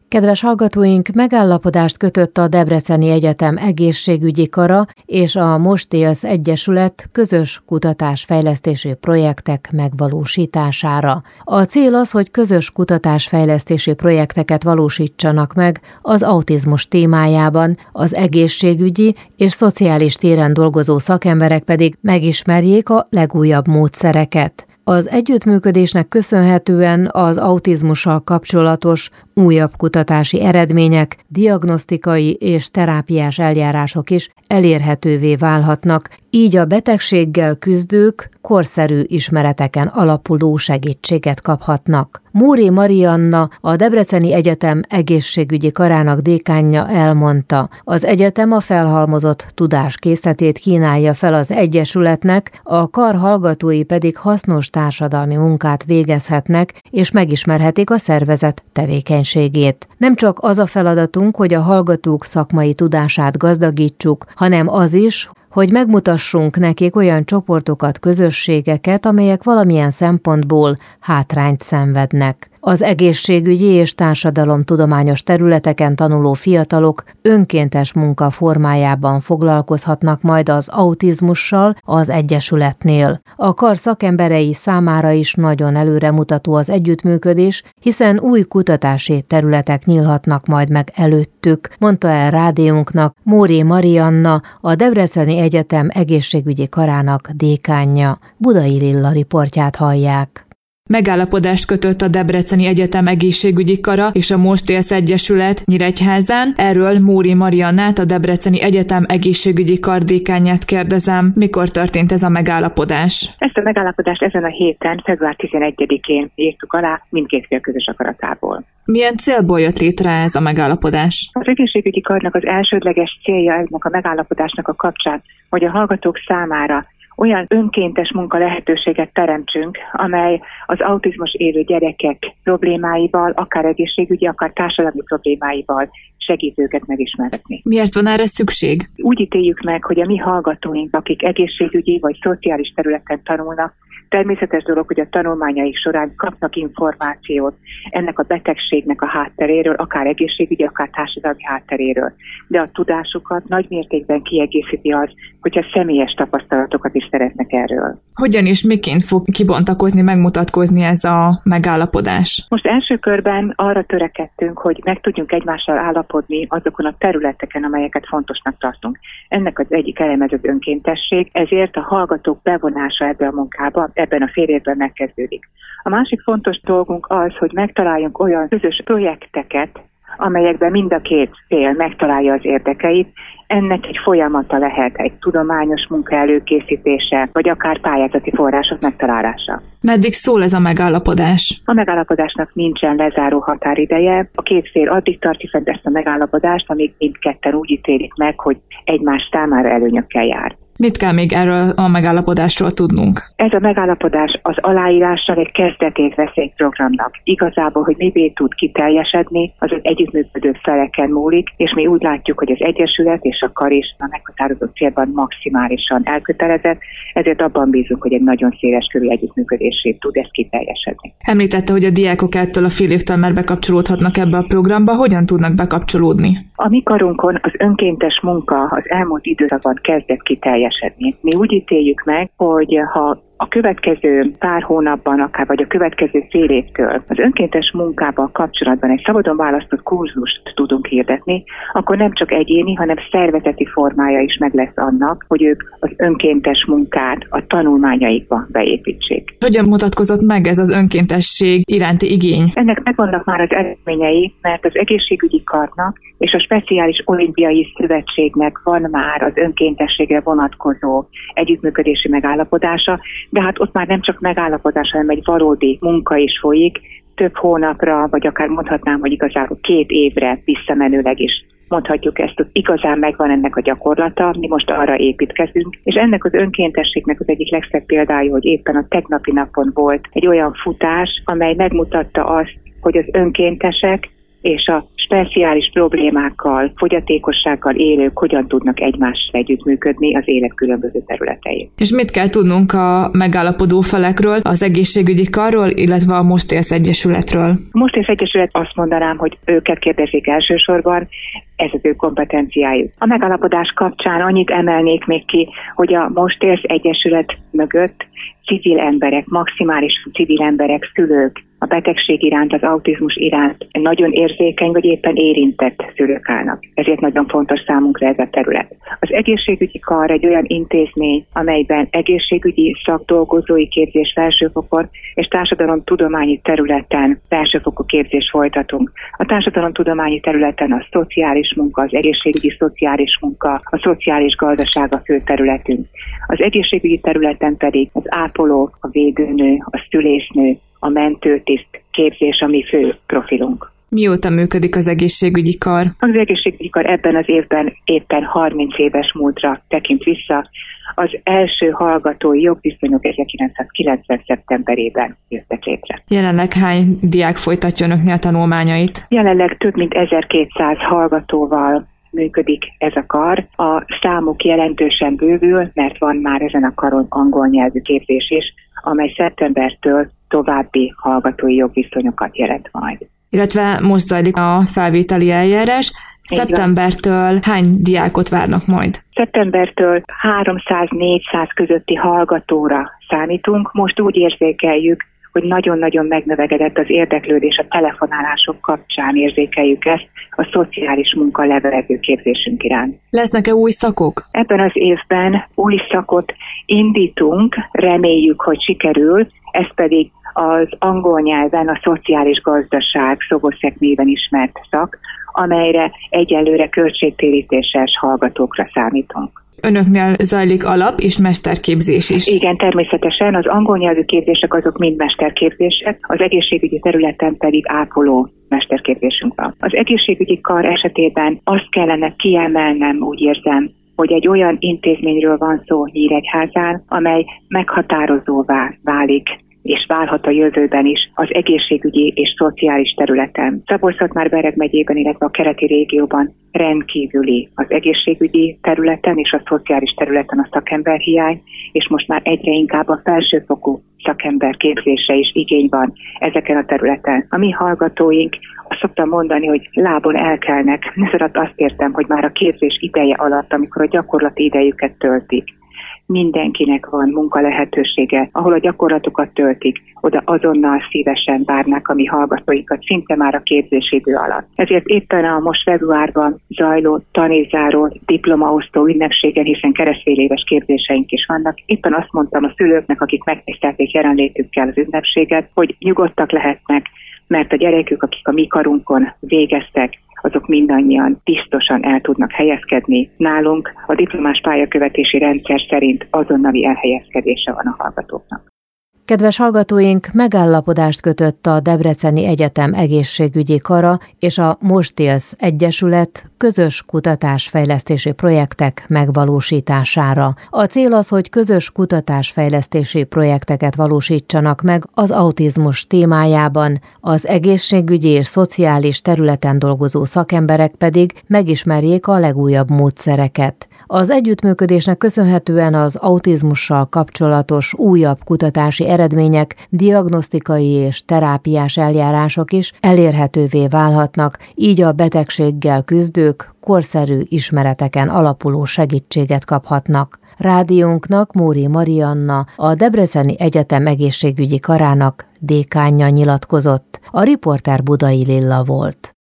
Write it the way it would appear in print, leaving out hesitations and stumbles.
Kedves hallgatóink, megállapodást kötött a Debreceni Egyetem egészségügyi kara és a Most élsz Egyesület közös kutatásfejlesztési projektek megvalósítására. A cél az, hogy közös kutatásfejlesztési projekteket valósítsanak meg az autizmus témájában, az egészségügyi és szociális téren dolgozó szakemberek pedig megismerjék a legújabb módszereket. Az együttműködésnek köszönhetően az autizmussal kapcsolatos újabb kutatási eredmények, diagnosztikai és terápiás eljárások is elérhetővé válhatnak, így a betegséggel küzdők korszerű ismereteken alapuló segítséget kaphatnak. Móri Marianna, a Debreceni Egyetem egészségügyi karának dékánja elmondta, az egyetem a felhalmozott tudáskészletét kínálja fel az egyesületnek, a kar hallgatói pedig hasznos társadalmi munkát végezhetnek, és megismerhetik a szervezet tevékenységét. Nem csak az a feladatunk, hogy a hallgatók szakmai tudását gazdagítsuk, hanem az is, hogy megmutassunk nekik olyan csoportokat, közösségeket, amelyek valamilyen szempontból hátrányt szenvednek. Az egészségügyi és társadalomtudományos területeken tanuló fiatalok önkéntes munka formájában foglalkozhatnak majd az autizmussal az egyesületnél. A kar szakemberei számára is nagyon előremutató az együttműködés, hiszen új kutatási területek nyílhatnak majd meg előttük, mondta el rádiónknak Móri Marianna, a Debreceni Egyetem egészségügyi karának dékánja. Budai Lilla riportját hallják. Megállapodást kötött a Debreceni Egyetem egészségügyi kara és a Most élsz Egyesület Nyíregyházán. Erről Móri Mariannát, a Debreceni Egyetem egészségügyi kar dékánját kérdezem. Mikor történt ez a megállapodás? Ezt a megállapodást ezen a héten, február 11-én írtuk alá mindkét fél közös akaratából. Milyen célból jött létre ez a megállapodás? Az egészségügyi karnak az elsődleges célja ennek a megállapodásnak a kapcsán, hogy a hallgatók számára olyan önkéntes munka lehetőséget teremtsünk, amely az autizmus élő gyerekek problémáival, akár egészségügyi, akár társadalmi problémáival segít őket megismerni. Miért van erre szükség? Úgy ítéljük meg, hogy a mi hallgatóink, akik egészségügyi vagy szociális területen tanulnak, természetes dolog, hogy a tanulmányaik során kapnak információt ennek a betegségnek a hátteréről, akár egészségügyi, akár társadalmi hátteréről. De a tudásukat nagy mértékben kiegészíti az, hogyha személyes tapasztalatokat is szeretnek erről. Hogyan és miként fog kibontakozni, megmutatkozni ez a megállapodás? Most első körben arra törekedtünk, hogy meg tudjunk egymással állapodni azokon a területeken, amelyeket fontosnak tartunk. Ennek az egyik eleme az önkéntesség, ezért a hallgatók bevonása ebbe a munkába ebben a fél évben megkezdődik. A másik fontos dolgunk az, hogy megtaláljunk olyan közös projekteket, amelyekben mind a két fél megtalálja az érdekeit. Ennek egy folyamata lehet, egy tudományos munka előkészítése, vagy akár pályázati források megtalálása. Meddig szól ez a megállapodás? A megállapodásnak nincsen lezáró határideje. A két fél addig tartja fent ezt a megállapodást, amíg mindketten úgy ítélik meg, hogy egymás számára előnyökkel jár. Mit kell még erről a megállapodásról tudnunk? Ez a megállapodás az aláírással egy kezdetét vesz egy programnak. Igazából, hogy mivé tud kiteljesedni, az együttműködő feleken múlik, és mi úgy látjuk, hogy az Egyesület és a kar is a meghatározott célban maximálisan elkötelezett, ezért abban bízunk, hogy egy nagyon széles körű együttműködését tud ez kiteljesedni. Említette, hogy a diákok ettől a fél évtől már bekapcsolódhatnak ebbe a programba. Hogyan tudnak bekapcsolódni? A mi karunkon az önkéntes munka az elmúlt időszakban kezdett kiteljesedni. Mi úgy ítéljük meg, hogy ha a következő pár hónapban, akár vagy a következő fél évtől az önkéntes munkával kapcsolatban egy szabadon választott kurzust tudunk hirdetni, akkor nem csak egyéni, hanem szervezeti formája is meg lesz annak, hogy ők az önkéntes munkát a tanulmányaikba beépítsék. Hogyan mutatkozott meg ez az önkéntesség iránti igény? Ennek megvannak már az eredményei, mert az egészségügyi karnak és a Speciális Olimpiai Szövetségnek van már az önkéntességre vonatkozó együttműködési megállapodása, de hát ott már nem csak megállapodás, hanem egy valódi munka is folyik, több hónapra, vagy akár mondhatnám, hogy igazából 2 évre visszamenőleg is mondhatjuk ezt, hogy igazán megvan ennek a gyakorlata, mi most arra építkezünk, és ennek az önkéntességnek az egyik legszebb példája, hogy éppen a tegnapi napon volt egy olyan futás, amely megmutatta azt, hogy az önkéntesek és a speciális problémákkal, fogyatékossággal élők hogyan tudnak egymással együttműködni az élet különböző területein. És mit kell tudnunk a megállapodó felekről, az egészségügyi karról, illetve a Most élsz Egyesületről? A Most élsz Egyesület, azt mondanám, hogy őket kérdezik elsősorban, ez az ő kompetenciájuk. A megállapodás kapcsán annyit emelnék még ki, hogy a Most élsz Egyesület mögött civil emberek, maximálisan civil emberek, szülők, a betegség iránt, az autizmus iránt nagyon érzékeny vagy éppen érintett szülők állnak. Ezért nagyon fontos számunkra ez a terület. Az egészségügyi kar egy olyan intézmény, amelyben egészségügyi szakdolgozói képzés felsőfokon és társadalomtudományi területen felsőfokú képzést folytatunk. A társadalomtudományi területen a szociális munka, az egészségügyi szociális munka, a szociális gazdaság a fő területünk. Az egészségügyi területen pedig az ápoló, a védőnő, a szülésznő, a mentőtiszt képzés a mi fő profilunk. Mióta működik az egészségügyi kar? Az egészségügyi kar ebben az évben éppen 30 éves múltra tekint vissza. Az első hallgatói jogviszonyok 1990. szeptemberében jöttek létre. Jelenleg hány diák folytatja önöknél a tanulmányait? Jelenleg több mint 1200 hallgatóval működik ez a kar. A számuk jelentősen bővül, mert van már ezen a karon angol nyelvű képzés is, amely szeptembertől további hallgatói jogviszonyokat jelent majd. Illetve most zajlik a felvételi eljárás. Szeptembertől hány diákot várnak majd? Szeptembertől 300-400 közötti hallgatóra számítunk. Most úgy érzékeljük, hogy nagyon-nagyon megnövekedett az érdeklődés, a telefonálások kapcsán érzékeljük ezt a szociális munka levelező képzésünk iránt. Lesznek-e új szakok? Ebben az évben új szakot indítunk, reméljük, hogy sikerül, ez pedig az angol nyelven a szociális gazdaság SZOGOSZEK néven ismert szak, amelyre egyelőre költségtérítéses hallgatókra számítunk. Önöknél zajlik alap- és mesterképzés is. Igen, természetesen az angol nyelvű képzések azok mind mesterképzések, az egészségügyi területen pedig ápoló mesterképzésünk van. Az egészségügyi kar esetében azt kellene kiemelnem, úgy érzem, hogy egy olyan intézményről van szó Nyíregyházán, amely meghatározóvá válik és válhat a jövőben is az egészségügyi és szociális területen. Szabolcs-Szatmár-Bereg megyében, illetve a keleti régióban rendkívüli az egészségügyi területen és a szociális területen a szakemberhiány, és most már egyre inkább a felsőfokú szakember képzése is igény van ezeken a területen. A mi hallgatóink, azt szoktam mondani, hogy lábon elkelnek. Ezzel azt értem, hogy már a képzés ideje alatt, amikor a gyakorlati idejüket töltik, mindenkinek van munkalehetősége, ahol a gyakorlatokat töltik, oda azonnal szívesen várnák a mi hallgatóinkat, szinte már a képzési idő alatt. Ezért éppen a most februárban zajló tanévzáró diplomaosztó ünnepségen, hiszen keresztféléves képzéseink is vannak, éppen azt mondtam a szülőknek, akik megtisztelték jelenlétükkel az ünnepséget, hogy nyugodtak lehetnek, mert a gyerekük, akik a mi karunkon végeztek, azok mindannyian biztosan el tudnak helyezkedni. Nálunk a diplomás pályakövetési rendszer szerint azonnali elhelyezkedése van a hallgatóknak. Kedves hallgatóink, megállapodást kötött a Debreceni Egyetem egészségügyi kara és a Most élsz Egyesület közös kutatásfejlesztési projektek megvalósítására. A cél az, hogy közös kutatásfejlesztési projekteket valósítsanak meg az autizmus témájában, az egészségügyi és szociális területen dolgozó szakemberek pedig megismerjék a legújabb módszereket. Az együttműködésnek köszönhetően az autizmussal kapcsolatos újabb kutatási eredmények, diagnosztikai és terápiás eljárások is elérhetővé válhatnak, így a betegséggel küzdők korszerű ismereteken alapuló segítséget kaphatnak. Rádiónknak Móri Marianna, a Debreceni Egyetem egészségügyi karának dékánja nyilatkozott. A riporter Budai Lilla volt.